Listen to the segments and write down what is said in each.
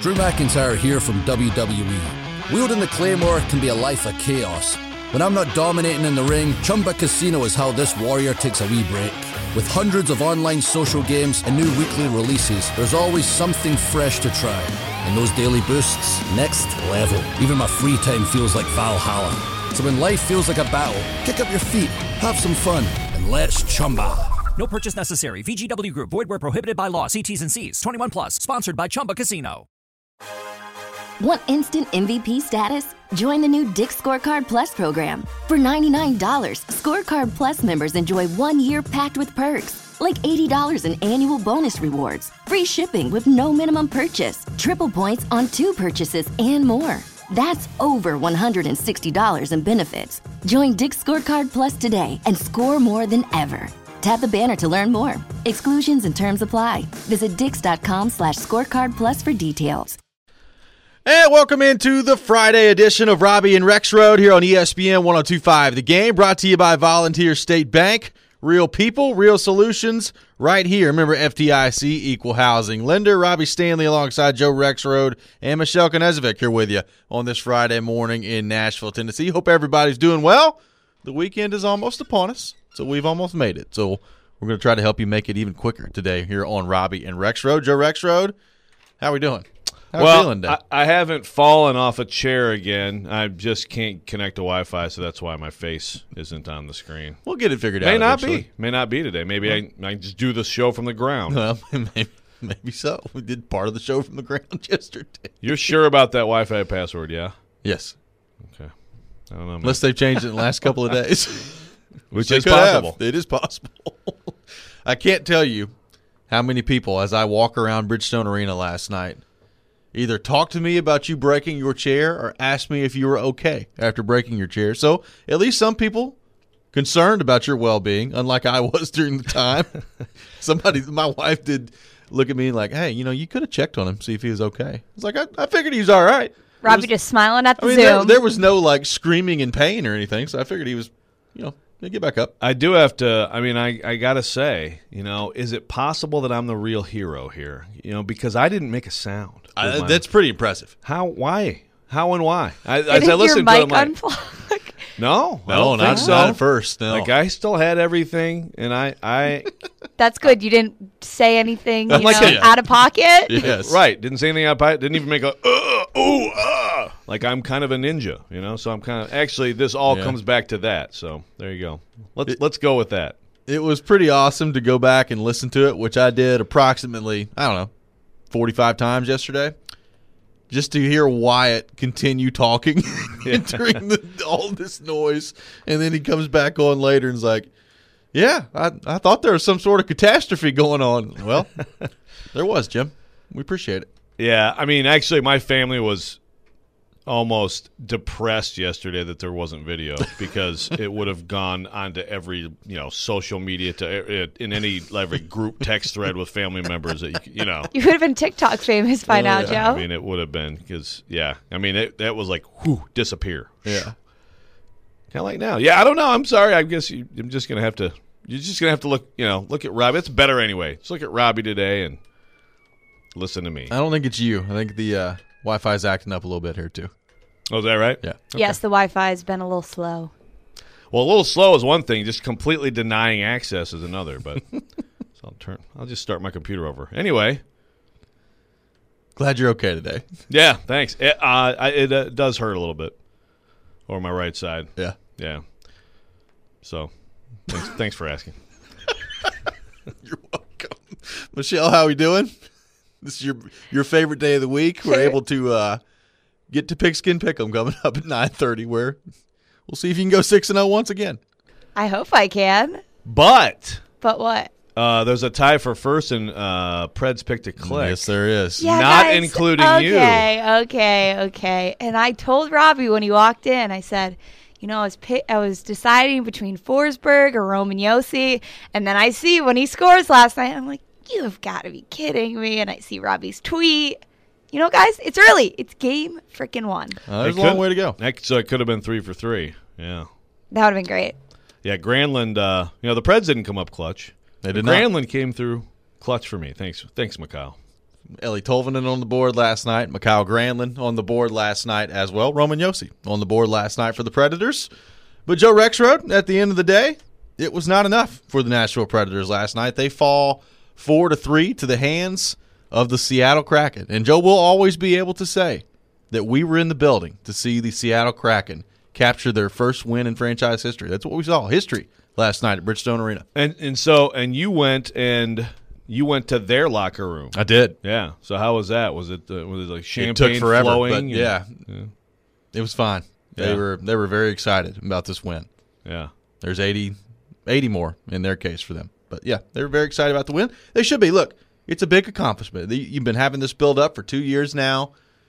Drew McIntyre here from WWE. Wielding the Claymore can be a life of chaos. When I'm not dominating in the ring, Chumba Casino is how this warrior takes a wee break. With hundreds of online social games and new weekly releases, there's always something fresh to try. And those daily boosts, next level. Even my free time feels like Valhalla. So when life feels like a battle, kick up your feet, have some fun, and let's Chumba. No purchase necessary. VGW Group. Void where prohibited by law. See T's and C's. 21 plus. Sponsored by Chumba Casino. Want instant MVP status? Join the new Dick's Scorecard Plus program. For $99, Scorecard Plus members enjoy 1 year packed with perks, like $80 in annual bonus rewards, free shipping with no minimum purchase, triple points on 2 purchases, and more. That's over $160 in benefits. Join Dick's Scorecard Plus today and score more than ever. Tap the banner to learn more. Exclusions and terms apply. Visit dix.com/scorecard plus for details. And welcome into the Friday edition of Robbie and Rexroad here on ESPN 102.5. The Game brought to you by Volunteer State Bank. Real people, real solutions right here. Remember, FDIC, equal housing lender. Robbie Stanley alongside Joe Rexroad and Michelle Knezovic here with you on this Friday morning in Nashville, Tennessee. Hope everybody's doing well. The weekend is almost upon us, so we've almost made it. So we're going to try to help you make it even quicker today here on Robbie and Rexroad. Joe Rexroad, how are we doing? I haven't fallen off a chair again. I just can't connect to Wi-Fi, so that's why my face isn't on the screen. We'll get it figured out. May not be today. Maybe I just do the show from the ground. Well, maybe so. We did part of the show from the ground yesterday. You're sure about that Wi-Fi password, yeah? Yes. Okay. I don't know. Unless they've changed it in the last couple of days. Which is possible. It is possible. I can't tell you how many people, as I walk around Bridgestone Arena last night, either talk to me about you breaking your chair or ask me if you were okay after breaking your chair. So at least some people concerned about your well-being, unlike I was during the time. My wife did look at me like, hey, you could have checked on him, see if he was okay. I was like, I figured he was all right. Robbie just smiling at the Zoom. There was no, screaming in pain or anything, so I figured he was, get back up. I do have to, I got to say, is it possible that I'm the real hero here? Because I didn't make a sound. That's pretty impressive. How? Why? How and why? As I listened to it, I'm like, no, not at first. No. I still had everything, and I. That's good. You didn't say anything Yeah. out of pocket? Yes. Right. Didn't say anything out of pocket. Didn't even make a, like I'm kind of a ninja, so I'm kind of, actually, this all comes back to that. So there you go. Let's go with that. It was pretty awesome to go back and listen to it, which I did approximately, 45 times yesterday, just to hear Wyatt continue talking during all this noise. And then he comes back on later and is like, yeah, I thought there was some sort of catastrophe going on. Well, there was, Jim. We appreciate it. Yeah, actually, my family was almost depressed yesterday that there wasn't video because it would have gone onto every social media in every group text thread with family members that you would have been TikTok famous by now, Joe. It would have been because that was like disappear. Yeah, kind of like now. Yeah, I don't know. I'm sorry. I guess I'm just gonna have to. You're just gonna have to look at Robbie. It's better anyway. Just look at Robbie today and listen to me. I don't think it's you. I think the Wi-Fi is acting up a little bit here, too. Oh, is that right? Yeah. Okay. Yes, the Wi-Fi has been a little slow. Well, a little slow is one thing. Just completely denying access is another. But so I'll just start my computer over. Anyway. Glad you're okay today. Yeah, thanks. It does hurt a little bit. Over my right side. Yeah. Yeah. So, thanks for asking. You're welcome. Michelle, how are we doing? This is your favorite day of the week. We're able to get to Pigskin Pick'em coming up at 9:30, where we'll see if you can go 6-0 once again. I hope I can. But what? There's a tie for first, and Pred's picked a click. Yes, there is. Yeah, not guys, including you. Okay. And I told Robbie when he walked in, I said, I was deciding between Forsberg or Roman Josi, and then I see when he scores last night, I'm like, you have got to be kidding me. And I see Robbie's tweet. Guys, it's early. It's game freaking 1. There's a long way to go. So it could have been 3 for 3. Yeah. That would have been great. Yeah, Granlund, the Preds didn't come up clutch. They did Granlund came through clutch for me. Thanks, Mikhail. Ellie Tolvanen on the board last night. Mikhail Granlund on the board last night as well. Roman Josi on the board last night for the Predators. But Joe Rexrode, at the end of the day, it was not enough for the Nashville Predators last night. They fall 4-3 to the hands of the Seattle Kraken. And Joe will always be able to say that we were in the building to see the Seattle Kraken capture their first win in franchise history. That's what we saw, history, last night at Bridgestone Arena. And you went to their locker room. I did. Yeah. So how was that? Was it like champagne it took forever, flowing? but yeah, it was fine. They were very excited about this win. Yeah. There's 80 more in their case for them. But yeah, they were very excited about the win. They should be. Look, it's a big accomplishment. You've been having this build up for 2 years now.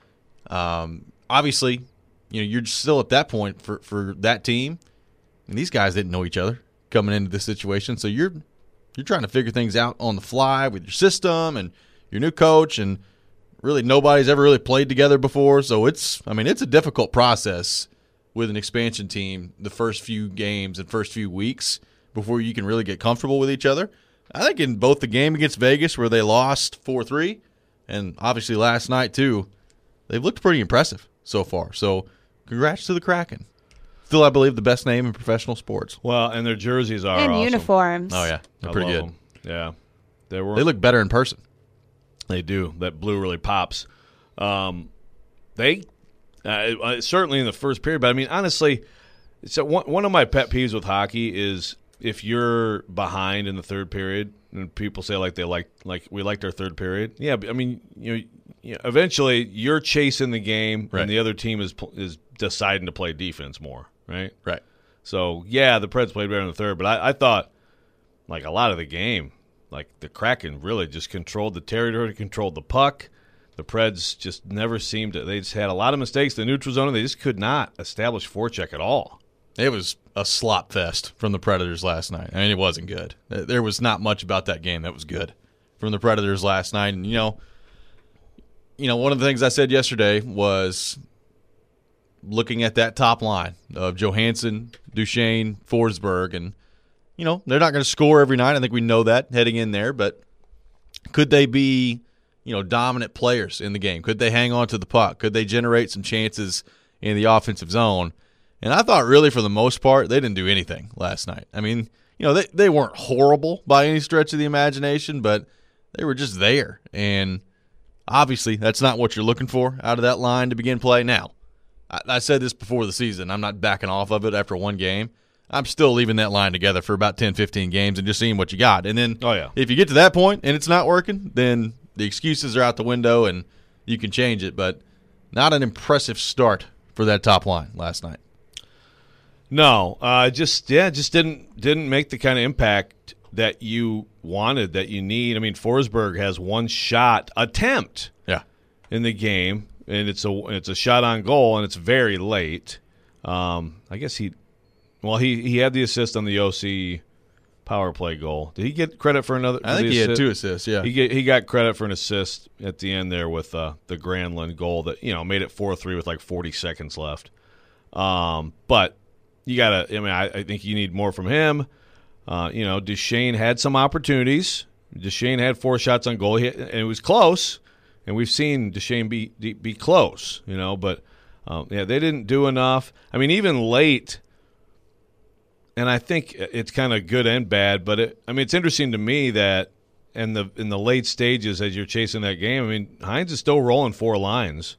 Obviously, you're still at that point for that team. And these guys didn't know each other coming into this situation. So you're trying to figure things out on the fly with your system and your new coach, and really nobody's ever really played together before. So it's a difficult process with an expansion team the first few games and first few weeks before you can really get comfortable with each other. I think in both the game against Vegas where they lost 4-3 and obviously last night too, they've looked pretty impressive so far. So congrats to the Kraken. Still, I believe, the best name in professional sports. Well, and their jerseys are and awesome. uniforms. Oh, yeah. They're pretty good. Them. Yeah. They look better in person. They do. That blue really pops. They certainly in the first period, but I mean, honestly, so one of my pet peeves with hockey is if you're behind in the third period and people say we liked our third period. Yeah, but I mean, eventually you're chasing the game, right, and the other team is deciding to play defense more, right? Right. So yeah, the Preds played better in the third, but I thought like a lot of the game, like the Kraken really just controlled the territory, controlled the puck. The Preds just never seemed to – they just had a lot of mistakes in the neutral zone, and they just could not establish forecheck at all. It was a slop fest from the Predators last night. I mean, it wasn't good. There was not much about that game that was good from the Predators last night. And, one of the things I said yesterday was looking at that top line of Johansson, Duchesne, Forsberg, and, they're not going to score every night. I think we know that heading in there, but could they be – dominant players in the game? Could they hang on to the puck? Could they generate some chances in the offensive zone? And I thought really for the most part, they didn't do anything last night. I mean, they weren't horrible by any stretch of the imagination, but they were just there. And obviously that's not what you're looking for out of that line to begin play. Now, I said this before the season. I'm not backing off of it after one game. I'm still leaving that line together for about 10, 15 games and just seeing what you got. And then if you get to that point and it's not working, then the excuses are out the window and you can change it, but not an impressive start for that top line last night. No, just didn't make the kind of impact that you wanted, that you need. I mean, Forsberg has one shot attempt in the game, and it's a shot on goal, and it's very late. I guess he had the assist on the OC power play goal. Did he get credit for another? I think he had 2 assists. Yeah, he got credit for an assist at the end there with the Granlund goal that made it 4-3 with like 40 seconds left. But you gotta. I mean, I think you need more from him. Duchesne had some opportunities. Duchesne had 4 shots on goal, and it was close. And we've seen Duchesne be close. But they didn't do enough. I mean, even late. And I think it's kind of good and bad, but it's interesting to me that in the late stages as you're chasing that game, I mean, Hines is still rolling 4 lines,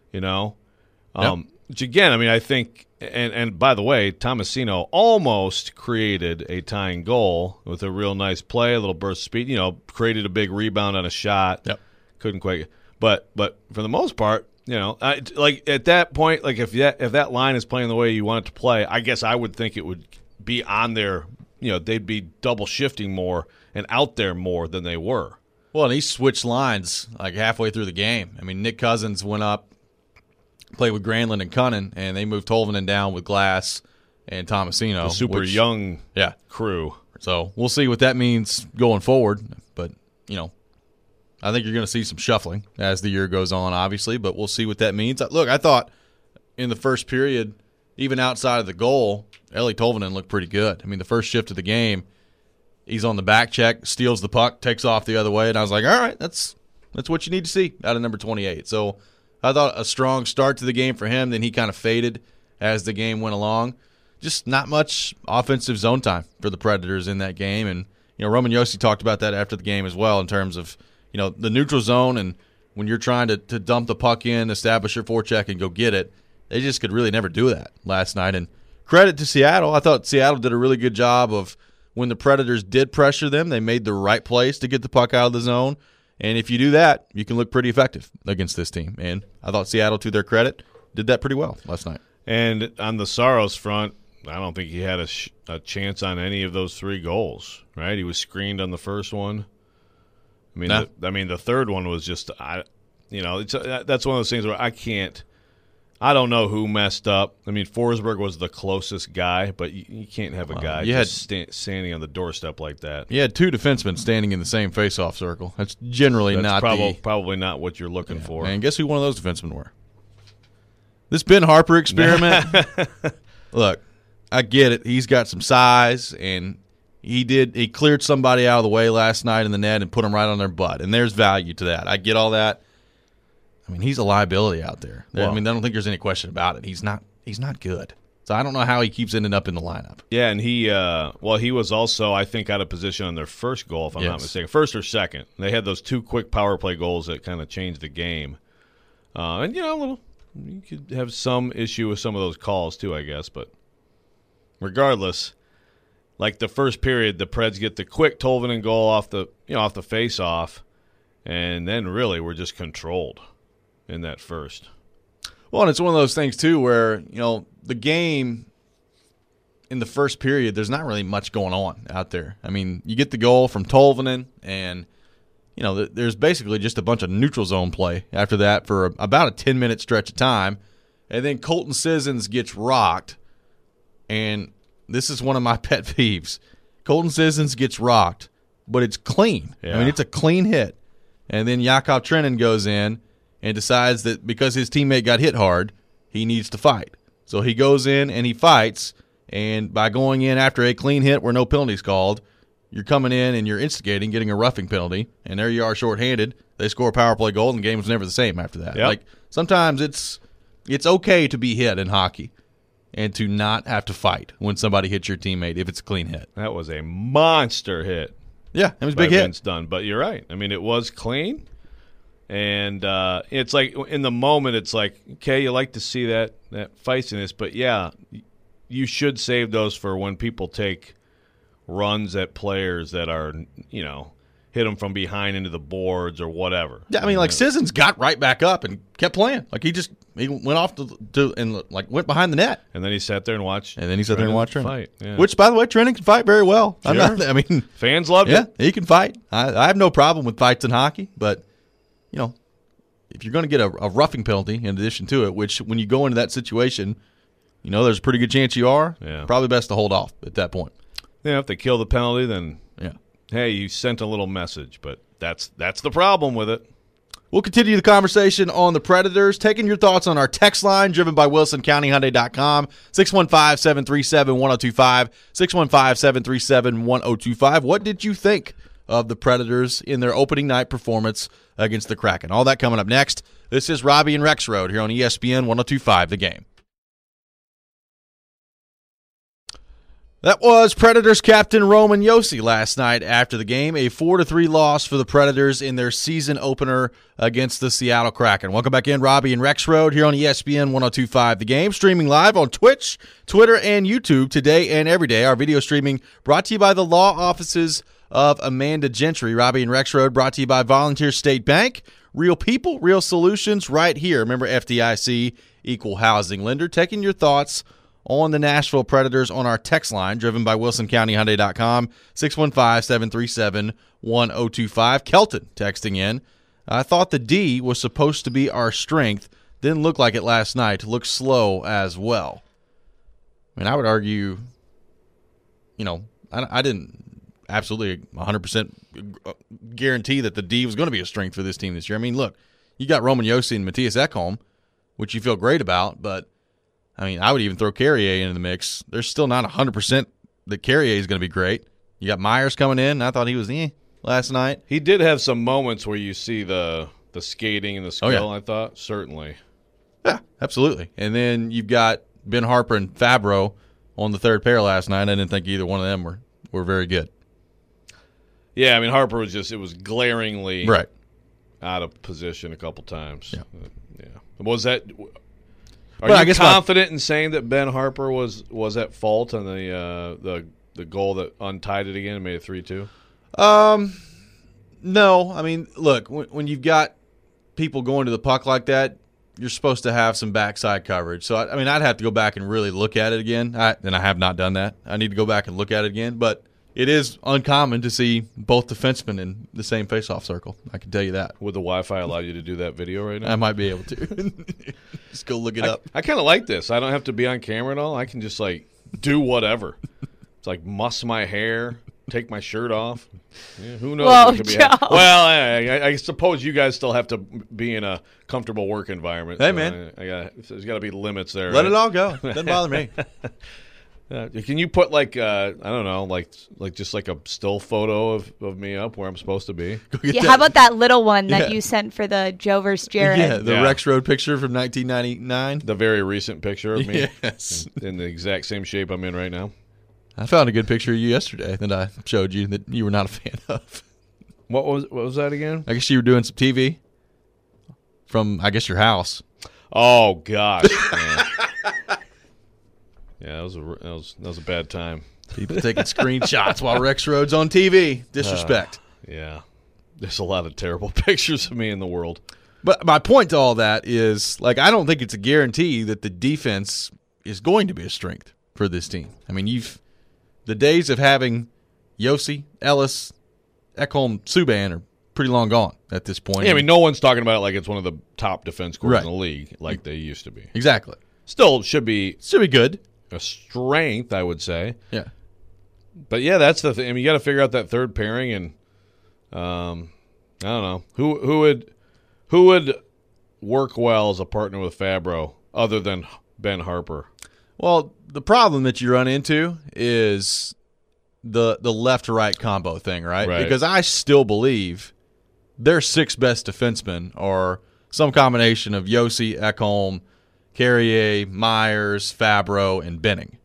which again, I think, and by the way, Tomasino almost created a tying goal with a real nice play, a little burst of speed, created a big rebound on a shot. Yep. Couldn't quite, but for the most part, like at that point, like if that line is playing the way you want it to play, I guess I would think it would be on their, they'd be double shifting more and out there more than they were. Well, and he switched lines like halfway through the game. I mean, Nick Cousins went up, played with Granlund and Cunnin, and they moved Tolvanen down with Glass and Tomasino. The super young crew. So we'll see what that means going forward. But, I think you're going to see some shuffling as the year goes on, obviously, but we'll see what that means. Look, I thought in the first period, even outside of the goal, Ellie Tolvanen looked pretty good. I mean, the first shift of the game, he's on the back check, steals the puck, takes off the other way, and I was like, all right, that's That's what you need to see out of number 28. So I thought a strong start to the game for him. Then he kind of faded as the game went along. Just not much offensive zone time for the Predators in that game. And, Roman Josi talked about that after the game as well in terms of, the neutral zone and when you're trying to dump the puck in, establish your forecheck, and go get it. They just could really never do that last night. And credit to Seattle. I thought Seattle did a really good job of when the Predators did pressure them, they made the right plays to get the puck out of the zone. And if you do that, you can look pretty effective against this team. And I thought Seattle, to their credit, did that pretty well last night. And on the Saros front, I don't think he had a chance on any of those 3 goals, right? He was screened on the first one. I mean, the third one was just, that's one of those things where I don't know who messed up. I mean, Forsberg was the closest guy, but you can't have a guy standing on the doorstep like that. You had 2 defensemen standing in the same face-off circle. That's generally probably not what you're looking for. And guess who one of those defensemen were? This Ben Harper experiment. Look, I get it. He's got some size, and he cleared somebody out of the way last night in the net and put them right on their butt, and there's value to that. I get all that. I mean, he's a liability out there. Well, I don't think there's any question about it. He's not good. So I don't know how he keeps ending up in the lineup. Yeah, and he was also, I think, out of position on their first goal, if I'm not mistaken. First or second. They had those 2 quick power play goals that kind of changed the game. You could have some issue with some of those calls too, I guess. But regardless, like the first period, the Preds get the quick Tolvanen goal off the face-off, and then really we're just controlled in that first. Well, and it's one of those things, too, where, the game in the first period, there's not really much going on out there. I mean, you get the goal from Tolvanen, and, there's basically just a bunch of neutral zone play after that for about a 10-minute stretch of time. And then Colton Sissons gets rocked, and this is one of my pet peeves. Colton Sissons gets rocked, but it's clean. Yeah. I mean, it's a clean hit. And then Yakov Trenin goes in and decides that because his teammate got hit hard, he needs to fight. So he goes in and he fights, and by going in after a clean hit where no penalty's called, you're coming in and you're instigating, getting a roughing penalty, and there you are shorthanded. They score a power play goal, and the game was never the same after that. Yep. Like, sometimes it's okay to be hit in hockey and to not have to fight when somebody hits your teammate if it's a clean hit. That was a monster hit. Yeah, it was a big hit. Vince Dunn, but you're right. I mean, it was clean. And it's like in the moment, it's like, okay, you like to see that feistiness, but yeah, you should save those for when people take runs at players that are, hit them from behind into the boards or whatever. Yeah, I mean, like Sissons got right back up and kept playing. Like he went off to and like went behind the net. And then he sat there and watched. And then he sat there and watched Trenin fight. Yeah. Which, by the way, Trenin can fight very well. Sure. Fans loved it. Yeah, he can fight. I have no problem with fights in hockey, but if you're going to get a roughing penalty in addition to it, which when you go into that situation, there's a pretty good chance you are. Yeah. Probably best to hold off at that point. Yeah, if they kill the penalty, then hey, you sent a little message, but that's the problem with it. We'll continue the conversation on the Predators, taking your thoughts on our text line driven by WilsonCountyHyundai.com, 615-737-1025, 615-737-1025. What did you think of the Predators in their opening night performance against the Kraken? All that coming up next. This is Robbie and Rexroad here on ESPN 102.5 The Game. That was Predators captain Roman Josi last night after the game. A 4-3 loss for the Predators in their season opener against the Seattle Kraken. Welcome back in, Robbie and Rexroad here on ESPN 102.5 The Game. Streaming live on Twitch, Twitter, and YouTube today and every day. Our video streaming brought to you by the law offices of Amanda Gentry. Robbie and Rexroad brought to you by Volunteer State Bank. Real people, real solutions right here. Remember FDIC, equal housing lender. Taking your thoughts on the Nashville Predators on our text line, driven by WilsonCountyHyundai.com, 615-737-1025. Kelton texting in. I thought the D was supposed to be our strength. Didn't look like it last night. Looked slow as well. I mean, I would argue, I didn't absolutely 100% guarantee that the D was going to be a strength for this team this year. I mean, look, you got Roman Josi and Mattias Ekholm, which you feel great about, but I mean, I would even throw Carrier into the mix. There's still not 100% that Carrier is going to be great. You got Myers coming in. I thought he was, last night. He did have some moments where you see the skating and the skill, yeah. I thought, certainly. Yeah, absolutely. And then you've got Ben Harper and Fabro on the third pair last night. I didn't think either one of them were very good. Yeah, I mean, Harper was glaringly Right. out of position a couple times. Yeah. Was that Are Well, I you guess confident in saying that Ben Harper was at fault on the goal that untied it again and made it 3-2? No. I mean, look, when you've got people going to the puck like that, you're supposed to have some backside coverage. So, I mean, I'd have to go back and really look at it again. And I have not done that. I need to go back and look at it again. But it is uncommon to see both defensemen in the same faceoff circle. I can tell you that. Would the Wi-Fi allow you to do that video right now? I might be able to. Just go look it up. I kind of like this. I don't have to be on camera at all. I can just, do whatever. It's like muss my hair, take my shirt off. Yeah, who knows Whoa, what could be Joe. Well, I suppose you guys still have to be in a comfortable work environment. Hey, so man. There's got to be limits there. Let right? it all go. Doesn't bother me. Can you put I don't know, just like a still photo of me up where I'm supposed to be? Yeah, how about that little one that you sent for the Joe versus Jared? Yeah, the Yeah. Rex Road picture from 1999. The very recent picture of me Yes. in the exact same shape I'm in right now. I found a good picture of you yesterday that I showed you that you were not a fan of. What was that again? I guess you were doing some TV from, I guess, your house. Oh gosh. Man. Yeah, that was a bad time. People taking screenshots while Rex Road's on TV. Disrespect. Yeah. There's a lot of terrible pictures of me in the world. But my point to all that is, I don't think it's a guarantee that the defense is going to be a strength for this team. I mean, the days of having Yossi, Ellis, Ekholm, Subban are pretty long gone at this point. Yeah, I mean, no one's talking about it like it's one of the top defense corps Right. in the league like they used to be. Exactly. Still should be Should be good. a strength, I would say. Yeah. But yeah, that's the thing. I mean, you got to figure out that third pairing, and I don't know who would work well as a partner with Fabro other than Ben Harper. Well, the problem that you run into is the left-to-right combo thing, right? Right. Because I still believe their six best defensemen are some combination of Yossi, Ekholm, Carrier, Myers, Fabro, and Benning.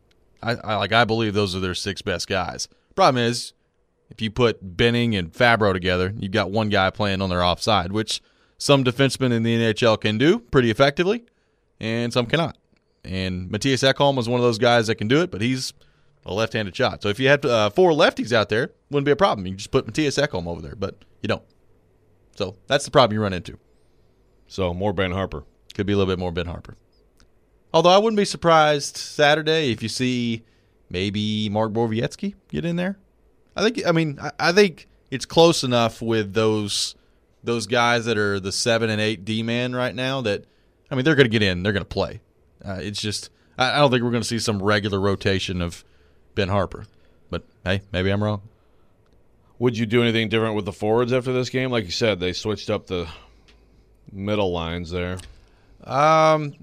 I believe those are their six best guys. Problem is, if you put Benning and Fabro together, you've got one guy playing on their offside, which some defensemen in the NHL can do pretty effectively, and some cannot. And Matthias Ekholm was one of those guys that can do it, but he's a left-handed shot. So if you had four lefties out there, wouldn't be a problem. You can just put Matthias Ekholm over there, but you don't. So that's the problem you run into. So more Ben Harper. Could be a little bit more Ben Harper. Although I wouldn't be surprised Saturday if you see maybe Mark Borowiecki get in there. I think it's close enough with those guys that are the 7 and 8 D-man right now that, I mean, they're going to get in. They're going to play. It's just, I don't think we're going to see some regular rotation of Ben Harper. But, hey, maybe I'm wrong. Would you do anything different with the forwards after this game? Like you said, they switched up the middle lines there. I'm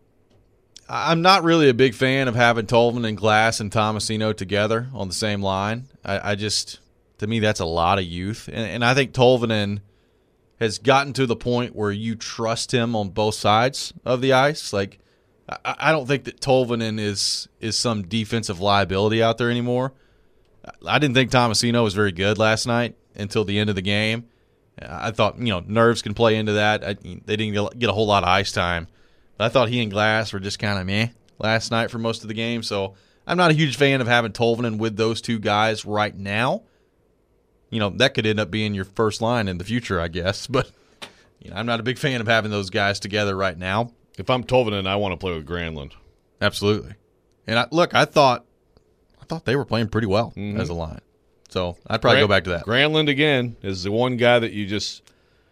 not really a big fan of having Tolvin and Glass and Tomasino together on the same line. I just, to me, that's a lot of youth. And I think Tolvanen has gotten to the point where you trust him on both sides of the ice. I don't think that Tolvanen is some defensive liability out there anymore. I didn't think Tomasino was very good last night until the end of the game. I thought, nerves can play into that. They didn't get a whole lot of ice time. But I thought he and Glass were just kind of meh last night for most of the game. So I'm not a huge fan of having Tolvanen with those two guys right now. That could end up being your first line in the future, I guess. But I'm not a big fan of having those guys together right now. If I'm Tolvanen, I want to play with Granlund. Absolutely. And I thought they were playing pretty well as a line. So I'd probably go back to that. Granlund again is the one guy that you just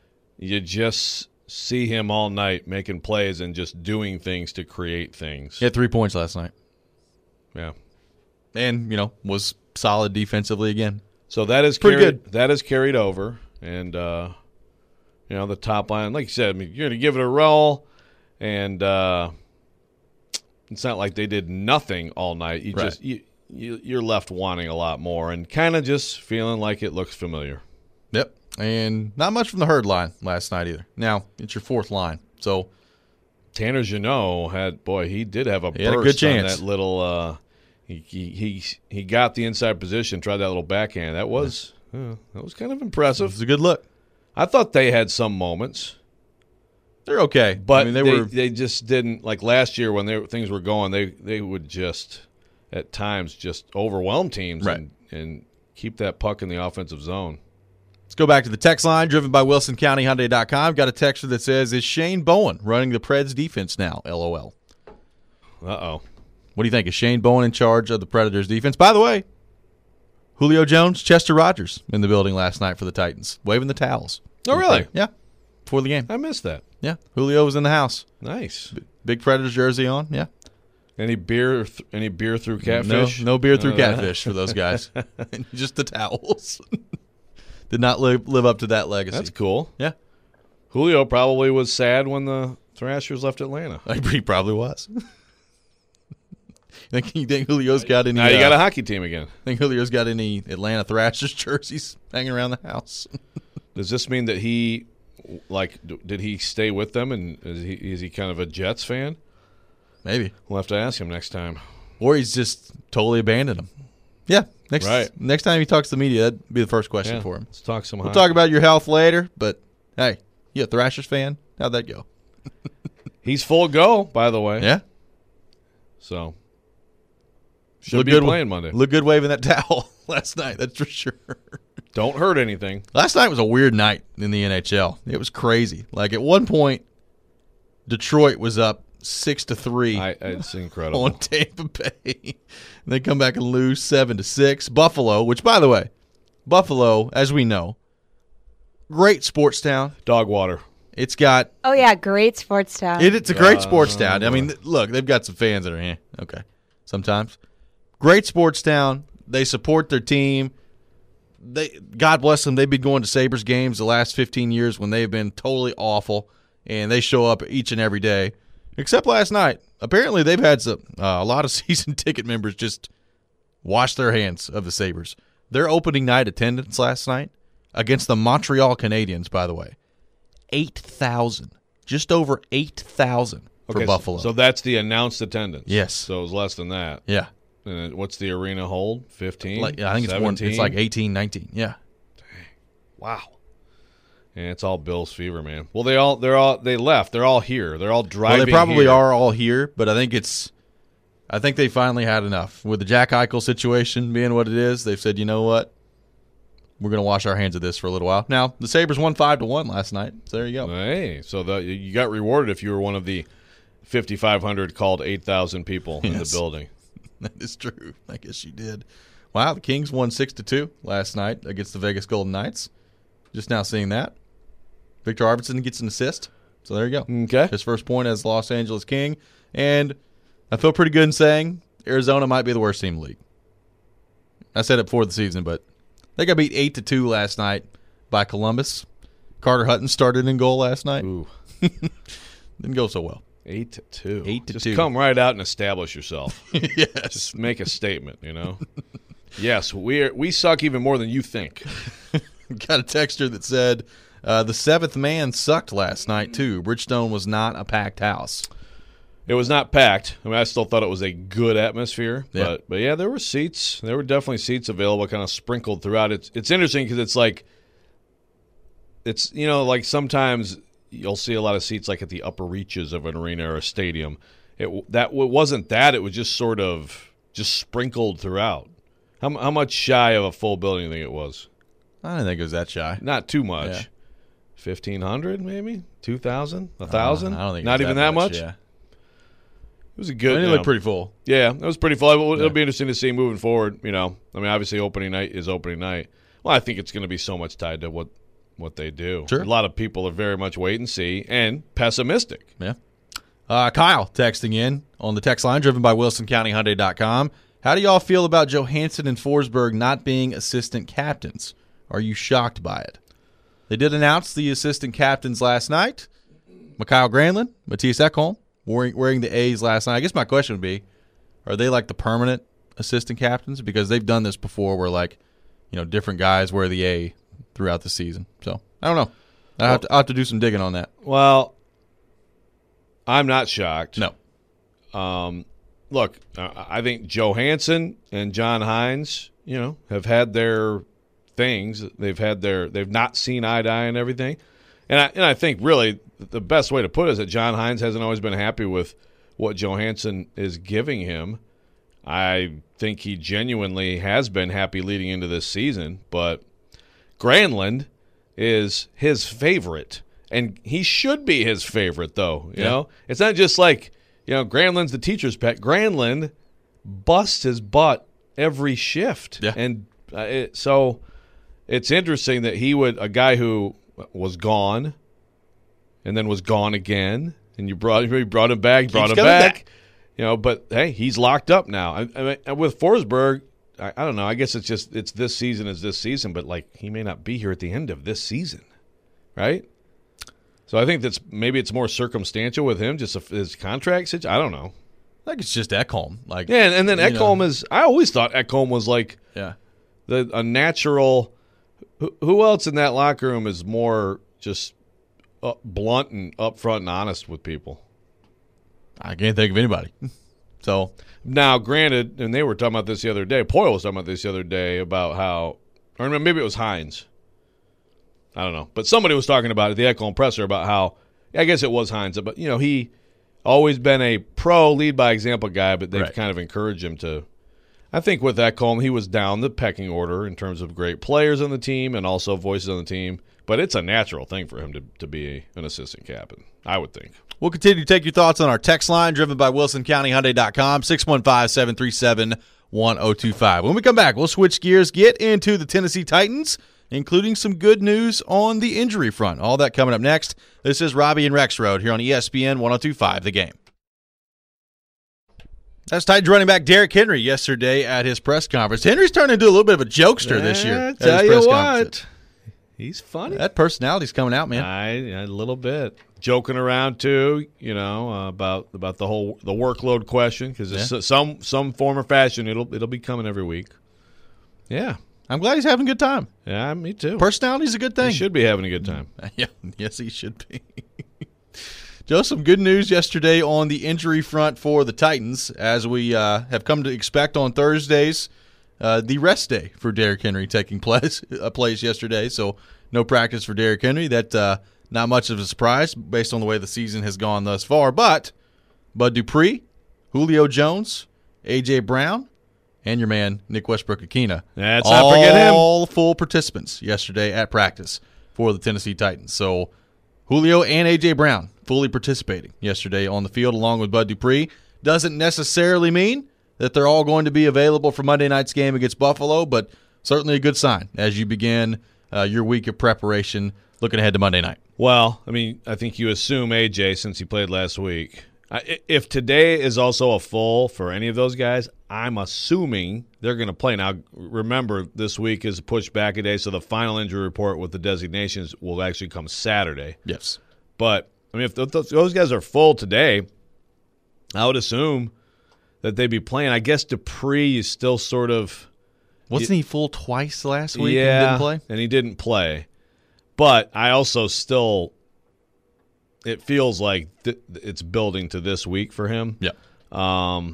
see him all night making plays and just doing things to create things. He had 3 points last night. Yeah. And, was solid defensively again. So that is Pretty good. That is carried over. And, the top line, like you said, I mean, you're going to give it a roll. And it's not like they did nothing all night. you're left wanting a lot more and kind of just feeling like it looks familiar. Yep. And not much from the Herd line last night either. Now, it's your fourth line. So Tanner Jeannot he did have a burst had a good chance. on that little he got the inside position, tried that little backhand. That was kind of impressive. it was a good look. I thought they had some moments. They're okay. But I mean, they just didn't, like last year when things were going, they would just at times just overwhelm teams Right. and keep that puck in the offensive zone. Let's go back to the text line driven by WilsonCountyHyundai.com. Got a texter that says, is Shane Bowen running the Preds defense now? LOL. Uh-oh. What do you think? Is Shane Bowen in charge of the Predators defense? By the way, Julio Jones, Chester Rogers in the building last night for the Titans, waving the towels. Oh, really? Yeah, before the game. I missed that. Yeah, Julio was in the house. Nice. Big Predators jersey on, yeah. Any beer through catfish? No beer through catfish for those guys. Just the towels. Did not live up to that legacy. That's cool. Yeah. Julio probably was sad when the Thrashers left Atlanta. He probably was. You think Julio's got any? Now you got a hockey team again. Think Julio's got any Atlanta Thrashers jerseys hanging around the house? Does this mean that did he stay with them, and is he kind of a Jets fan? Maybe. We'll have to ask him next time. Or he's just totally abandoned them. Yeah. Next time he talks to the media, that'd be the first question for him. Let's talk some We'll hockey. talk about your health later, but hey, you a Thrashers fan? How'd that go? He's full go, by the way. Yeah. So should be playing Monday. Look good waving that towel last night, that's for sure. Don't hurt anything. Last night was a weird night in the NHL. It was crazy. Like at one point, Detroit was up 6-3. It's incredible. On Tampa Bay. And they come back and lose 7-6. Buffalo, which by the way, Buffalo, as we know, great sports town. Dog water. It's got Oh, yeah, great sports town. it's a great sports town. I mean, look, they've got some fans that are okay. Sometimes. Great sports town. They support their team. God bless them. They've been going to Sabres games the last 15 years when they've been totally awful, and they show up each and every day. Except last night. Apparently, they've had a lot of season ticket members just wash their hands of the Sabres. Their opening night attendance last night against the Montreal Canadiens, by the way, 8,000. Just over 8,000 for Buffalo. So that's the announced attendance. Yes. So it was less than that. Yeah. And what's the arena hold? 15? I think it's 17? it's like 18, 19. Yeah. Wow. And it's all Bills fever, man. Well, they left. They're all here. They're all driving. Well, they probably here. are all here, but I think they finally had enough. With the Jack Eichel situation being what it is, they've said, you know what? We're going to wash our hands of this for a little while. Now, the Sabres won 5-1 last night, so there you go. Hey, so you got rewarded if you were one of the 5,500 called 8,000 people in the building. That is true. I guess you did. Wow, the Kings won 6-2 last night against the Vegas Golden Knights. Just now seeing that. Victor Arvidsson gets an assist. So there you go. Okay. His first point as Los Angeles King. And I feel pretty good in saying Arizona might be the worst team in the league. I said it before the season, but they got beat 8-2 last night by Columbus. Carter Hutton started in goal last night. Ooh. Didn't go so well. 8-2. 8-2. Just come right out and establish yourself. Yes. Just make a statement, you know? Yes, we suck even more than you think. Got a texter that said the seventh man sucked last night, too. Bridgestone was not a packed house. It was not packed. I mean, I still thought it was a good atmosphere. Yeah. But yeah, there were seats. There were definitely seats available, kind of sprinkled throughout. It's interesting because it's like, like sometimes you'll see a lot of seats like at the upper reaches of an arena or a stadium. It wasn't that. It was just sort of just sprinkled throughout. How much shy of a full building do you think it was? I didn't think it was that shy. Not too much. Yeah. 1,500 maybe? 2,000? 1,000? I don't think Not it was even that much? Yeah. It was a good. It looked pretty full. Yeah, it was pretty full. It'll be interesting to see moving forward. I mean, obviously opening night is opening night. Well, I think it's going to be so much tied to what they do. Sure. A lot of people are very much wait and see and pessimistic. Yeah. Kyle texting in on the text line driven by WilsonCountyHyundai.com. How do y'all feel about Johansson and Forsberg not being assistant captains? Are you shocked by it? They did announce the assistant captains last night. Mikael Granlund, Matthias Ekholm wearing the A's last night. I guess my question would be, are they like the permanent assistant captains because they've done this before where, like, different guys wear the A throughout the season. So, I don't know. I'll have to do some digging on that. Well, I'm not shocked. No. Look, I think Johansson and John Hines, have had their things. They've not seen eye to eye and everything. And I think really the best way to put it is that John Hines hasn't always been happy with what Johansson is giving him. I think he genuinely has been happy leading into this season, but Granlund is his favorite, and he should be his favorite, though. You know, it's not just like Granlund's the teacher's pet. Granlund busts his butt every shift, and so it's interesting that a guy who was gone, and then was gone again, and you brought him back, but hey, he's locked up now. I mean, with Forsberg, I don't know. I guess it's this season is this season, but like he may not be here at the end of this season, right? So I think maybe it's more circumstantial with him, just his contract situation. I don't know. I think it's just Ekholm, and then Ekholm is. I always thought Ekholm was like a natural. Who else in that locker room is more just blunt and upfront and honest with people? I can't think of anybody. So now, granted, and they were talking about this the other day. Poyle was talking about this the other day about how, or maybe it was Hines. I don't know, but somebody was talking about it, the Ekholm presser, about how I guess it was Hines, but he always been a pro lead by example guy, but they've kind of encouraged him to. I think with Ekholm, he was down the pecking order in terms of great players on the team and also voices on the team. But it's a natural thing for him to be an assistant captain, I would think. We'll continue to take your thoughts on our text line, driven by WilsonCountyHyundai.com, 615-737-1025. When we come back, we'll switch gears, get into the Tennessee Titans, including some good news on the injury front. All that coming up next. This is Robbie and Rexroad here on ESPN 102.5 The Game. That's Titans running back Derrick Henry yesterday at his press conference. Henry's turned into a little bit of a jokester this year. Tell you what, he's funny. That personality's coming out, man. A little bit. Joking around too, about the workload question because some form or fashion it'll be coming every week. Yeah, I'm glad he's having a good time. Yeah, me too. Personality's a good thing. He should be having a good time. Yeah, yes, he should be. Joe, some good news yesterday on the injury front for the Titans, as we have come to expect on Thursdays. The rest day for Derrick Henry taking place yesterday, so no practice for Derrick Henry. That not much of a surprise based on the way the season has gone thus far. But Bud Dupree, Julio Jones, A.J. Brown, and your man Nick Westbrook-Akina. Let's not forget him. All full participants yesterday at practice for the Tennessee Titans. So Julio and A.J. Brown fully participating yesterday on the field along with Bud Dupree. Doesn't necessarily mean that they're all going to be available for Monday night's game against Buffalo, but certainly a good sign as you begin your week of preparation looking ahead to Monday night. Well, I mean, I think you assume AJ since he played last week. If today is also a full for any of those guys, I'm assuming they're going to play. Now, remember, this week is pushed back a day, so the final injury report with the designations will actually come Saturday. Yes. But, I mean, if those guys are full today, I would assume that they'd be playing. I guess Dupree is still sort of – Wasn't he full twice last week and didn't play? And he didn't play. But I also still – it feels like it's building to this week for him. Yeah. Taylor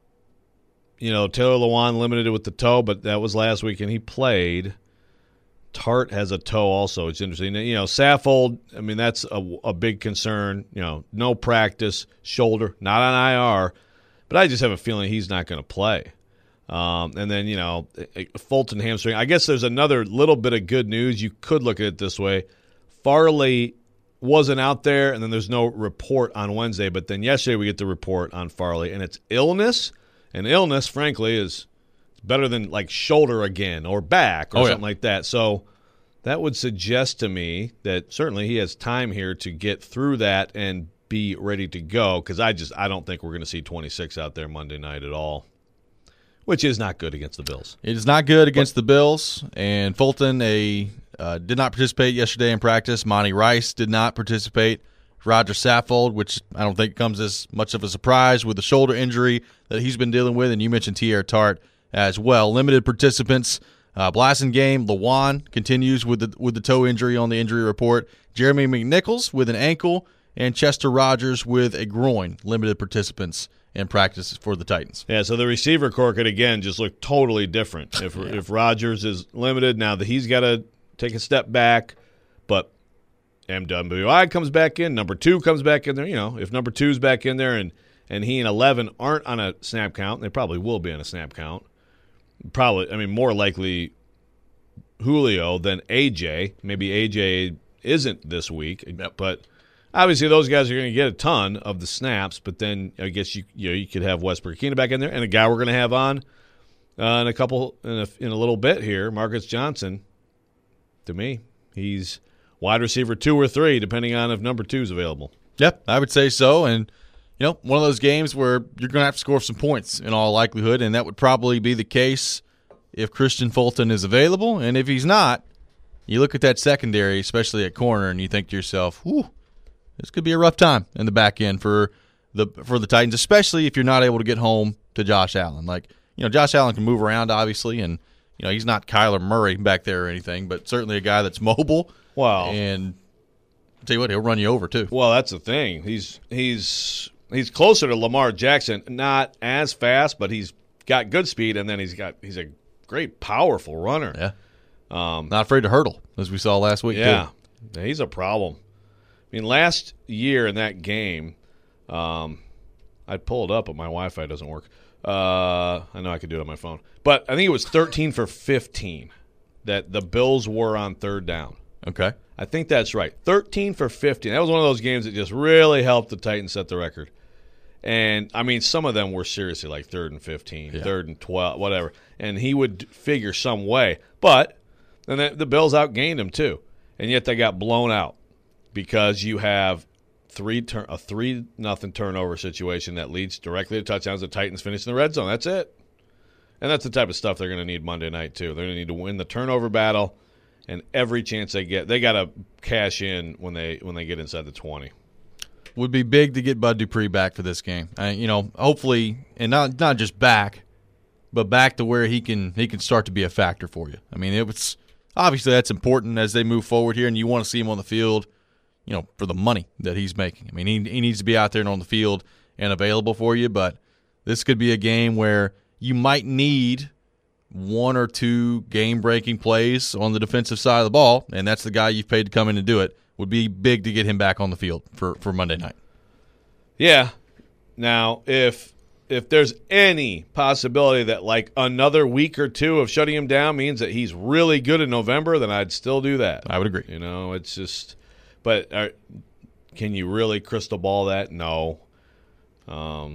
Lewan limited it with the toe, but that was last week, and he played. Tart has a toe also. It's interesting. Saffold, I mean, that's a big concern. No practice, shoulder, not on IR. But I just have a feeling he's not going to play. And then, Fulton hamstring. I guess there's another little bit of good news. You could look at it this way. Farley wasn't out there, and then there's no report on Wednesday. But then yesterday we get the report on Farley, and it's illness. And illness, frankly, is better than like shoulder again or back or something like that. So that would suggest to me that certainly he has time here to get through that and be ready to go, because I don't think we're going to see 26 out there Monday night at all, which is not good against the Bills. It is not good against the Bills, and Fulton did not participate yesterday in practice. Monty Rice did not participate. Roger Saffold, which I don't think comes as much of a surprise with the shoulder injury that he's been dealing with, and you mentioned T.R. Tart as well. Limited participants. Blasingame, Lawan continues with the toe injury on the injury report. Jeremy McNichols with an ankle, and Chester Rogers with a groin. Limited participants in practices for the Titans. Yeah, so the receiver core could, again, just look totally different. If Rogers is limited, now that he's got to take a step back, but MWI comes back in, number 2 comes back in there. If number 2's back in there and he and 11 aren't on a snap count, they probably will be on a snap count. Probably, more likely Julio than AJ. Maybe AJ isn't this week, but obviously those guys are going to get a ton of the snaps. But then I guess you could have Wes Burkina back in there, and a guy we're going to have on in a little bit here, Marcus Johnson. To me, he's wide receiver 2 or 3, depending on if number 2 is available. Yep, I would say so, and. One of those games where you're going to have to score some points in all likelihood, and that would probably be the case if Christian Fulton is available. And if he's not, you look at that secondary, especially at corner, and you think to yourself, "Whew, this could be a rough time in the back end for the Titans, especially if you're not able to get home to Josh Allen." Josh Allen can move around, obviously, and he's not Kyler Murray back there or anything, but certainly a guy that's mobile. Wow. And I'll tell you what, he'll run you over too. Well, that's the thing. He's closer to Lamar Jackson, not as fast, but he's got good speed, and then he's a great, powerful runner. Yeah, not afraid to hurdle, as we saw last week. Yeah, he's a problem. Last year in that game, I'd pull it up, but my Wi-Fi doesn't work. I know I could do it on my phone, but I think it was 13 for 15 that the Bills were on third down. Okay. I think that's right. 13 for 15. That was one of those games that just really helped the Titans set the record. And, some of them were seriously like 3rd and 15, 3rd and 12, whatever. And he would figure some way. But then the Bills outgained him too. And yet they got blown out because you have a 3-0 turnover situation that leads directly to touchdowns. The Titans finish in the red zone. That's it. And that's the type of stuff they're going to need Monday night too. They're going to need to win the turnover battle. And every chance they get, they got to cash in when they get inside the 20. Would be big to get Bud Dupree back for this game. Hopefully, and not just back, but back to where he can start to be a factor for you. It was obviously that's important as they move forward here, and you want to see him on the field, for the money that he's making. He needs to be out there and on the field and available for you. But this could be a game where you might need 1 or 2 game-breaking plays on the defensive side of the ball, and that's the guy you've paid to come in and do it. Would be big to get him back on the field for Monday night. Yeah. Now, if there's any possibility that like another week or 2 of shutting him down means that he's really good in November, then I'd still do that. I would agree. It's just – but can you really crystal ball that? No. But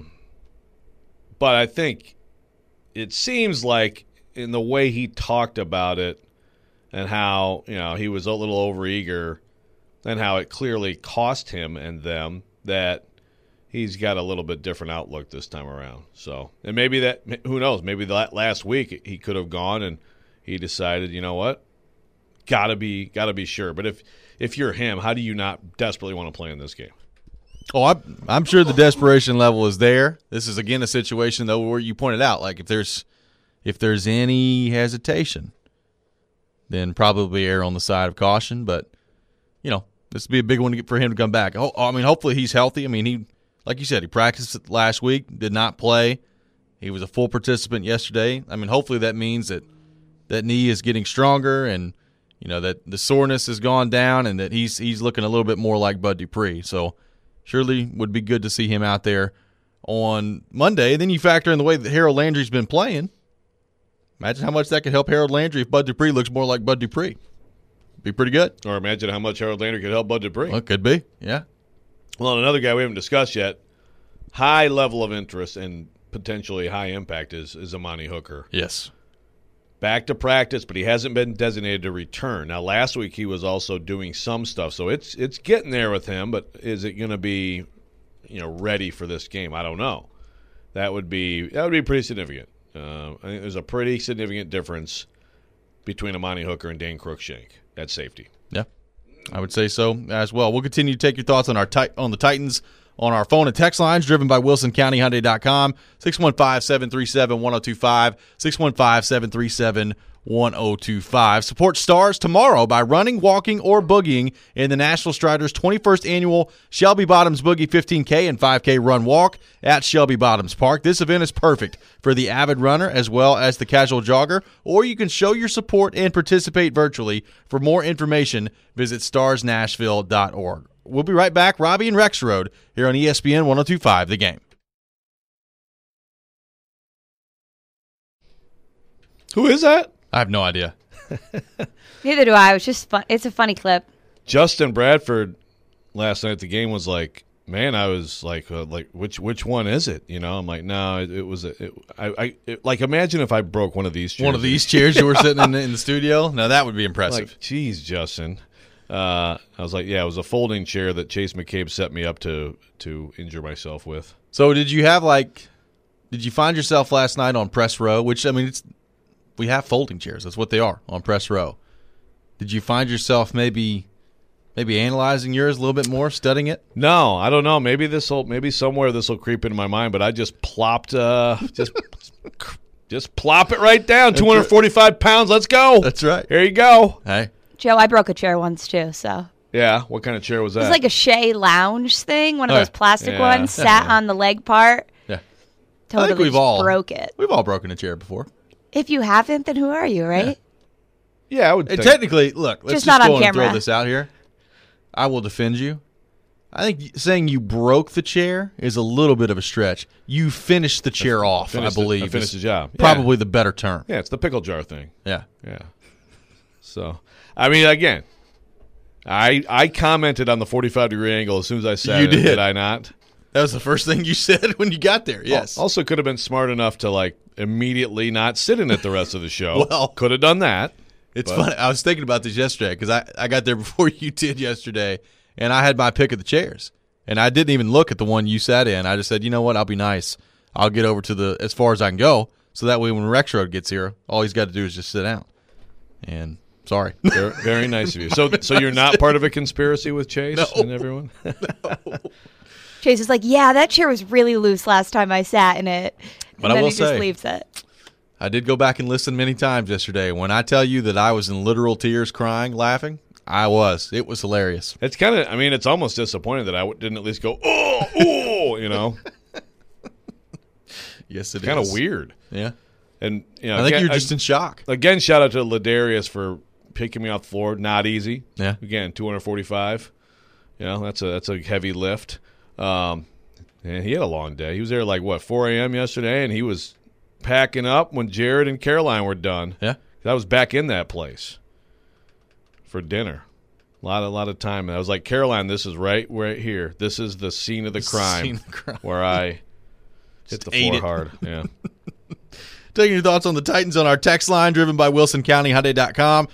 I think it seems like in the way he talked about it and how, he was a little overeager and how it clearly cost him and them that he's got a little bit different outlook this time around. So, and maybe that, who knows, maybe that last week he could have gone and he decided, you know what, gotta be sure. But if you're him, how do you not desperately want to play in this game? Oh, I'm sure the desperation level is there. This is, again, a situation, though, where you pointed out, like if there's any hesitation, then probably err on the side of caution. But, this would be a big one for him to come back. Hopefully he's healthy. He, like you said, he practiced last week, did not play. He was a full participant yesterday. Hopefully that means that knee is getting stronger and, that the soreness has gone down and that he's looking a little bit more like Bud Dupree. So surely would be good to see him out there on Monday. Then you factor in the way that Harold Landry's been playing. Imagine how much that could help Harold Landry if Bud Dupree looks more like Bud Dupree. Be pretty good. Or imagine how much Harold Landry could help Bud Dupree. Well, it could be, yeah. Well, and another guy we haven't discussed yet, high level of interest and potentially high impact is Amani Hooker. Yes. Back to practice, but he hasn't been designated to return. Now, last week he was also doing some stuff, so it's getting there with him, but is it going to be, ready for this game? I don't know. That would be pretty significant. I think there's a pretty significant difference between Amani Hooker and Dane Cruikshank at safety. Yeah, I would say so as well. We'll continue to take your thoughts on the Titans on our phone and text lines driven by WilsonCountyHyundai.com, 615-737-1025, 615-737-1025. Support Stars tomorrow by running, walking, or boogieing in the National Striders 21st Annual Shelby Bottoms Boogie 15K and 5K Run Walk at Shelby Bottoms Park. This event is perfect for the avid runner as well as the casual jogger, or you can show your support and participate virtually. For more information, visit starsnashville.org. We'll be right back. Robbie and Rexroad here on ESPN 102.5 The Game. Who is that? I have no idea. Neither do I. It was just fun. It's a funny clip. Justin Bradford last night at the game was like, man, I was like which one is it? You know, I'm like, no, it was like imagine if I broke one of these chairs. One of these chairs you were sitting in the studio? Now that would be impressive. Like, geez, Justin. I was like, yeah, it was a folding chair that Chase McCabe set me up to injure myself with. So did you find yourself last night on press row? Which, I mean, we have folding chairs. That's what they are on press row. Did you find yourself maybe analyzing yours a little bit more, studying it? No, I don't know. Maybe somewhere this will creep into my mind. But I just plopped, just plop it right down. 245 pounds. Let's go. That's right. Here you go. Hey, Joe, I broke a chair once too, so. Yeah, what kind of chair was that? It was like a Shea lounge thing, one of those plastic ones, sat Yeah. on the leg part. yeah. Totally I think broke it. We've all broken a chair before. If you haven't, then who are you, right? Yeah, I would And think. technically, look, let's Just just not on go and camera. throw this out here. I will defend you. I think saying you broke the chair is a little bit of a stretch. You finished the chair off, I believe. I finished is the job. Probably the better term. Yeah, it's the pickle jar thing. Yeah. Yeah. So, I mean, again, I commented on the 45-degree angle as soon as I said You it. did. Did I not? That was the first thing you said when you got there. Yes. Also could have been smart enough to, like, immediately not sit in it the rest of the show. Well, could have done that. It's But- funny. I was thinking about this yesterday because I got there before you did yesterday, and I had my pick of the chairs. And I didn't even look at the one you sat in. I just said, you know what, I'll be nice. I'll get over to as far as I can go, so that way when Rexroad gets here, all he's got to do is just sit down. And sorry. Very, very nice of you. So you're not part of a conspiracy with Chase and everyone? Chase is like, yeah, that chair was really loose last time I sat in it. And But I then will he just say- leaves it. I did go back and listen many times yesterday. When I tell you that I was in literal tears crying, laughing, I was. It was hilarious. It's kind of, I mean, it's almost disappointing that I didn't at least go, oh, you know? Yes, it is. Kind of weird. Yeah. And, you know, I think again, you're just in shock. Again, shout out to Ladarius for picking me off the floor. Not easy. Yeah. Again, 245. You know, that's a heavy lift. And he had a long day. He was there like, 4 a.m. yesterday, and he was packing up when Jared and Caroline were done. Yeah. I was back in that place for dinner. A lot of time. And I was like, Caroline, this is right here. This is the scene of the crime, Scene of the crime. where I hit the ate floor it. hard. Yeah. Taking your thoughts on the Titans on our text line, driven by WilsonCountyHyundai.com,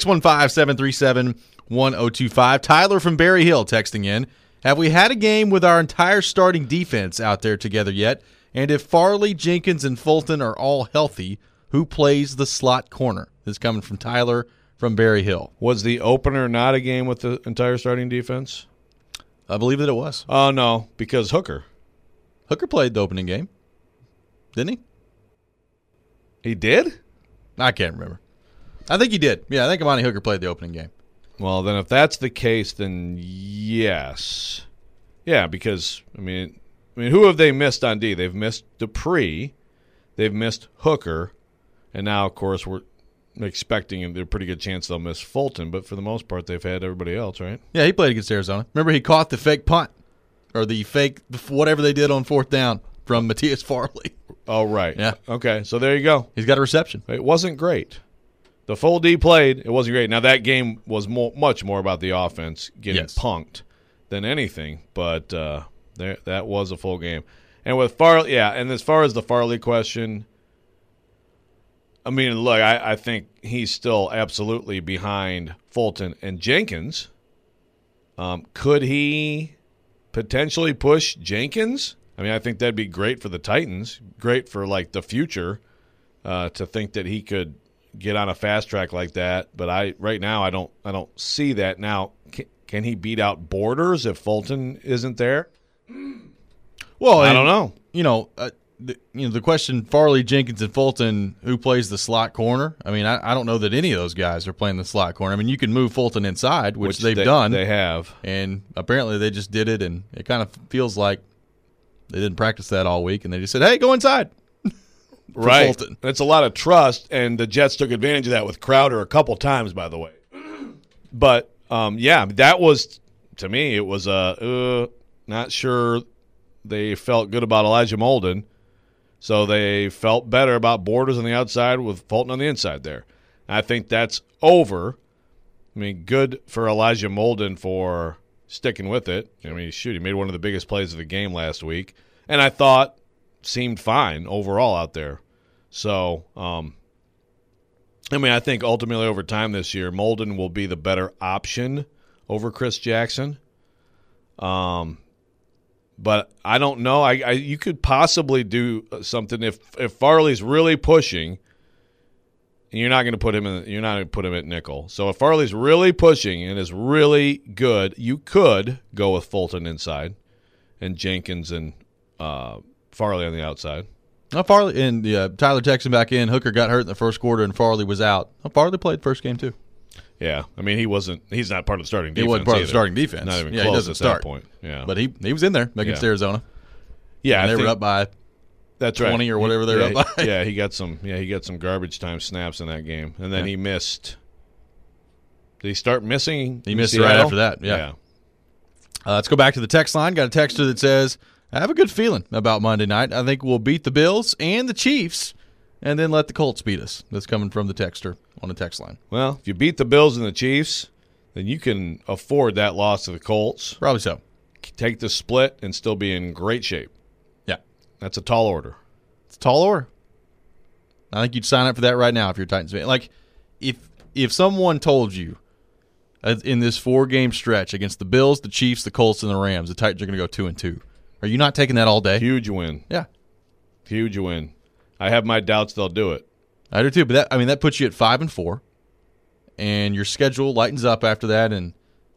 615-737-1025. Tyler from Berry Hill texting in. Have we had a game with our entire starting defense out there together yet? And if Farley, Jenkins, and Fulton are all healthy, who plays the slot corner? This is coming from Tyler from Berry Hill. Was the opener not a game with the entire starting defense? I believe that it was. Oh, no, because Hooker. Hooker played the opening game, didn't he? He did? I can't remember. I think he did. Yeah, I think Amani Hooker played the opening game. Well, then if that's the case, then yes. Yeah, because, I mean, who have they missed on D? They've missed Dupree. They've missed Hooker. And now, of course, we're expecting a pretty good chance they'll miss Fulton. But for the most part, they've had everybody else, right? Yeah, he played against Arizona. Remember, he caught the fake punt or the fake whatever they did on fourth down from Matthias Farley. Oh, right. Yeah. Okay, so there you go. He's got a reception. It wasn't great. The full D played. It wasn't great. Now, that game was much more about the offense getting punked than anything. But that was a full game. And with Farley, yeah, and as far as the Farley question, I mean, look, I think he's still absolutely behind Fulton and Jenkins. Could he potentially push Jenkins? I mean, I think that'd be great for the Titans, great for, like, the future, to think that he could get on a fast track like that. But right now I don't see that. Now, can he beat out Borders if Fulton isn't there? Well, I don't know. The question: Farley, Jenkins, and Fulton, who plays the slot corner? I mean, I don't know that any of those guys are playing the slot corner. I mean, you can move Fulton inside, which they've done. They have, and apparently they just did it, and it kind of feels like they didn't practice that all week, and they just said, "Hey, go inside." Right. Fulton. That's a lot of trust, and the Jets took advantage of that with Crowder a couple times, by the way. But that was, to me, it was not sure they felt good about Elijah Molden. So they felt better about Borders on the outside with Fulton on the inside there. I think that's over. I mean, good for Elijah Molden for sticking with it. I mean, he made one of the biggest plays of the game last week. And I thought seemed fine overall out there. So, I think ultimately over time this year, Molden will be the better option over Chris Jackson. But I don't know. You could possibly do something if Farley's really pushing, and you're not going to put him at nickel. So if Farley's really pushing and is really good, you could go with Fulton inside, and Jenkins and Farley on the outside. Farley and Tyler Texan back in. Hooker got hurt in the first quarter, and Farley was out. Farley played first game too. Yeah, I mean he's not part of the starting defense. He wasn't part either. of the starting defense. Not even he close doesn't at start. that point. Yeah, but he was in there against Arizona. Yeah, and they were up by that's 20 or whatever they were up by. Yeah, he got some garbage time snaps in that game, and then he missed. Did he start missing? He missed right after that. Yeah. Let's go back to the text line. Got a texter that says, "I have a good feeling about Monday night. I think we'll beat the Bills and the Chiefs, and then let the Colts beat us." That's coming from the texter on the text line. Well, if you beat the Bills and the Chiefs, then you can afford that loss to the Colts. Probably so. Take the split and still be in great shape. Yeah. That's a tall order. It's a tall order. I think you'd sign up for that right now if you're a Titans fan. Like, if someone told you in this 4-game stretch against the Bills, the Chiefs, the Colts, and the Rams, the Titans are going to go 2-2, are you not taking that all day? Huge win. Yeah. Huge win. I have my doubts they'll do it. I do too, but that puts you at 5-4, and your schedule lightens up after that, and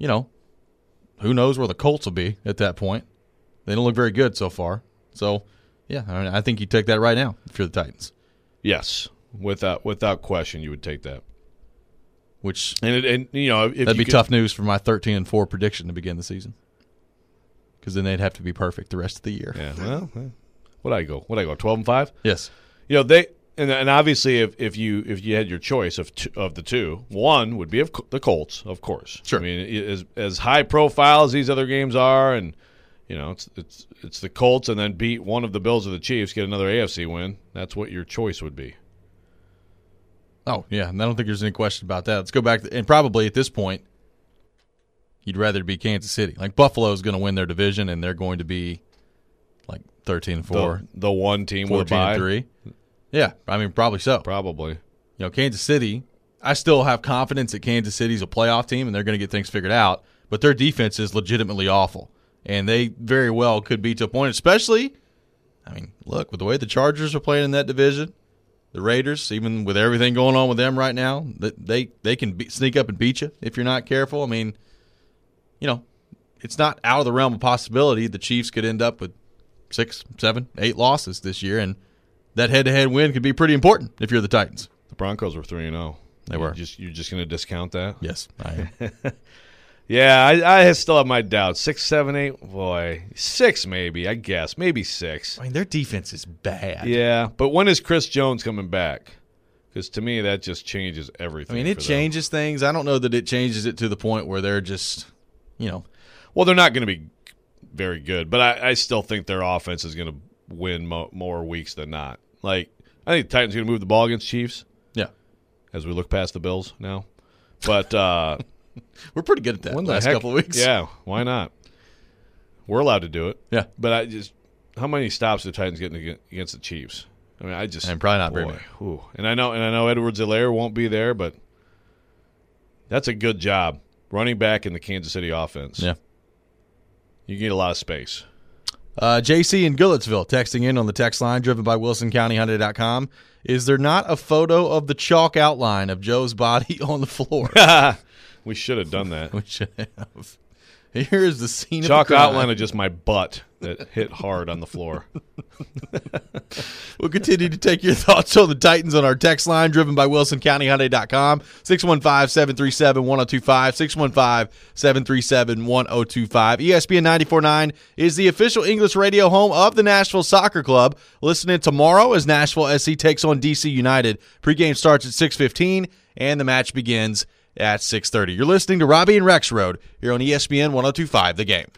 who knows where the Colts will be at that point. They don't look very good so far. So, yeah, I think you take that right now if you're the Titans. Yes, without question, you would take that. Which if that'd be tough news for my 13-4 prediction to begin the season, because then they'd have to be perfect the rest of the year. Yeah, well, what I go 12-5. Yes, they. And obviously, if you had your choice of the two, one would be the Colts, of course. Sure. I mean, as high profile as these other games are, and it's the Colts, and then beat one of the Bills or the Chiefs, get another AFC win. That's what your choice would be. Oh yeah, and I don't think there's any question about that. Let's go back, and probably at this point, you'd rather be Kansas City. Like Buffalo's going to win their division, and they're going to be like 13-4, the one team with a bye. 14-3. Yeah, I mean, probably so. Probably. Kansas City, I still have confidence that Kansas City's a playoff team and they're going to get things figured out, but their defense is legitimately awful, and they very well could be to a point, especially, look, with the way the Chargers are playing in that division, the Raiders, even with everything going on with them right now, they can sneak up and beat you if you're not careful. I mean, it's not out of the realm of possibility the Chiefs could end up with 6, 7, 8 losses this year, and that head-to-head win could be pretty important if you're the Titans. The Broncos were 3-0. They were. You're just going to discount that? Yes, I am. Yeah, I still have my doubts. 6, 7, 8, boy. 6 maybe, I guess. Maybe 6. I mean, their defense is bad. Yeah, but when is Chris Jones coming back? Because to me, that just changes everything. I mean, it changes things. I don't know that it changes it to the point where they're just, Well, they're not going to be very good, but I still think their offense is going to win more weeks than not. Like, I think the Titans are going to move the ball against Chiefs. Yeah. As we look past the Bills now. But we're pretty good at that the last couple of weeks. Yeah, why not? We're allowed to do it. Yeah. But how many stops are the Titans getting against the Chiefs? I mean, and probably not very many. Ooh. And I know Edwards-Helaire won't be there, but that's a good job running back in the Kansas City offense. Yeah. You get a lot of space. JC in Goodlettsville texting in on the text line driven by WilsonCountyHyundai.com. Is there not a photo of the chalk outline of Joe's body on the floor? We should have done that. We should have. Here's the scene Chalk of the crime. outline of just my butt that hit hard on the floor. We'll continue to take your thoughts on the Titans on our text line, driven by WilsonCountyHyundai.com, 615-737-1025, 615-737-1025. ESPN 94.9 is the official English radio home of the Nashville Soccer Club. Listen in tomorrow as Nashville SC takes on DC United. Pregame starts at 6:15, and the match begins at 6:30. You're listening to Robbie and Rex Road here on ESPN 102.5 The Game.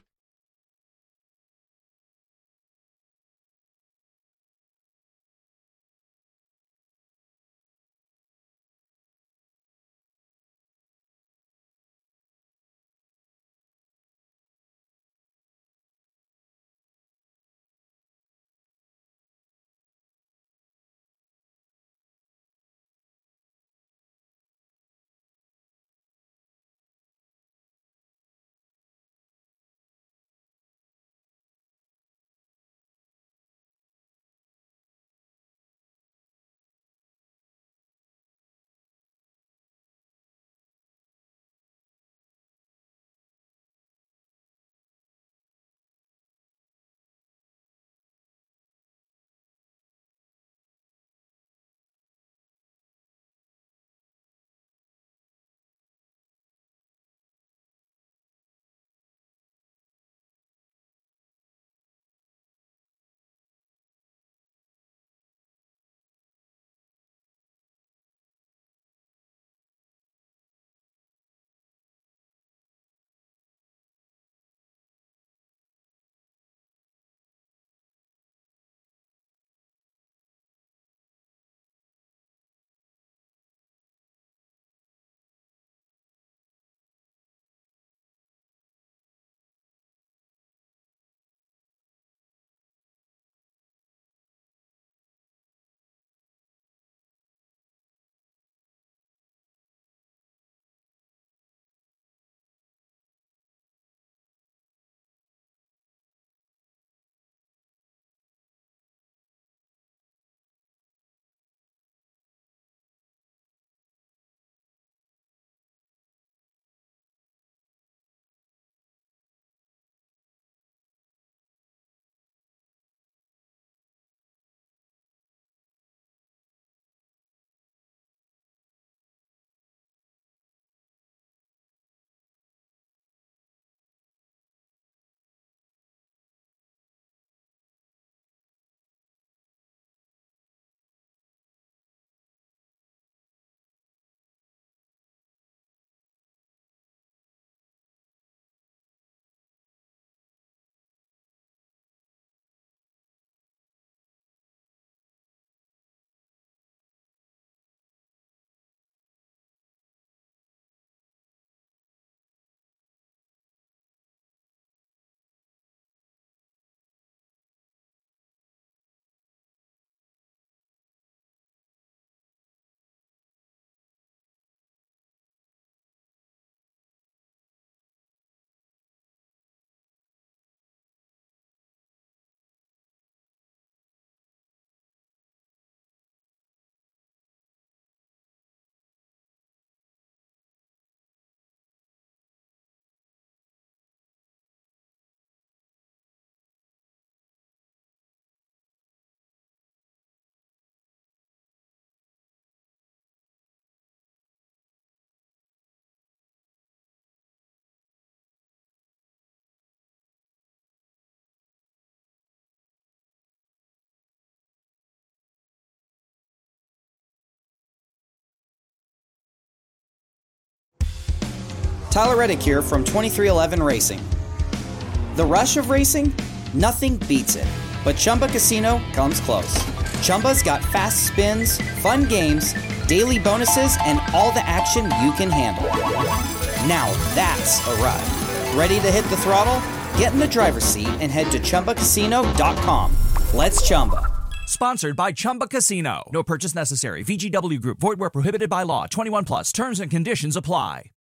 Tyler Reddick here from 2311 Racing. The rush of racing? Nothing beats it. But Chumba Casino comes close. Chumba's got fast spins, fun games, daily bonuses, and all the action you can handle. Now that's a ride. Ready to hit the throttle? Get in the driver's seat and head to ChumbaCasino.com. Let's Chumba. Sponsored by Chumba Casino. No purchase necessary. VGW Group. Void where prohibited by law. 21 plus. Terms and conditions apply.